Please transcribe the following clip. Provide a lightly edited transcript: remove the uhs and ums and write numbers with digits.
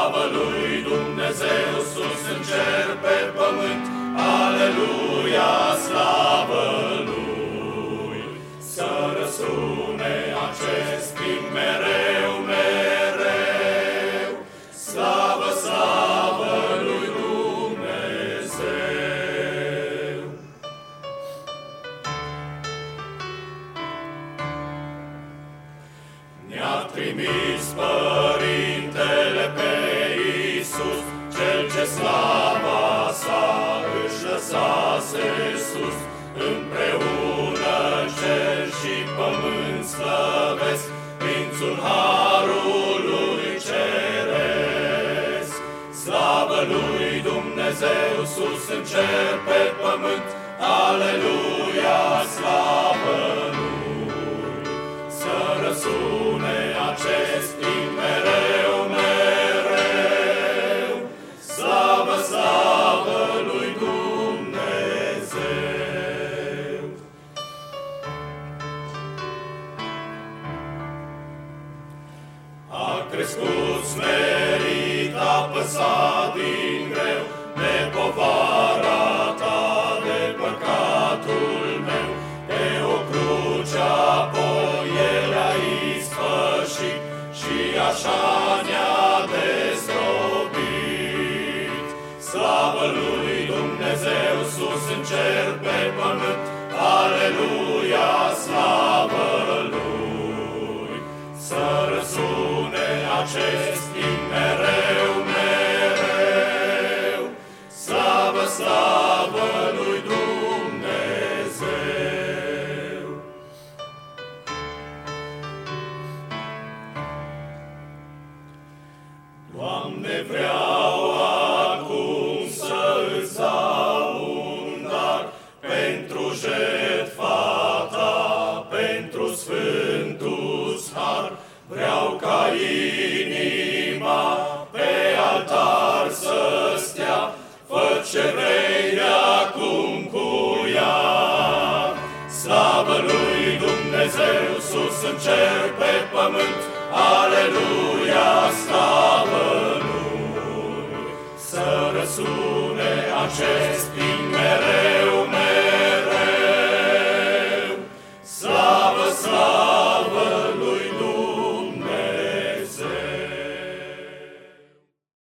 Slavă lui Dumnezeu sus în cer pe pământ, aleluia, slavă lui. Să răsune acest timp mereu, mereu, slavă, slavă lui Dumnezeu. Ne-a trimis Părintele pe Iisus, Cel ce slava sa își lăsase sus. Împreună cer și pământ slăvesc Prințul Harului Ceresc. Slavă lui Dumnezeu sus în cer pe pământ, aleluia, slavă lui. Să răsune acest timp mereu, mereu, slavă, slavă lui Dumnezeu. A crescut smerit, a păsat din greu de povara ta, de păcatul meu, de o cruce apoi El a ispășit și așa ne-a dezrobit. Slavă lui Dumnezeu sus în cer pe pământ, aleluia, slavă lui. Să răsune acest timp mereu, mereu, slavă, slavă lui Dumnezeu. Doamne, vreau acum să-ți dau un dar pentru jertfa ta, pentru sfântul har. Vreau ca inima pe altar să stea, fă ce vrei de acum cu ea. Slavă lui Dumnezeu sus în cer pe pământ, aleluia, slavă lui. Să răsune acest timp mereu,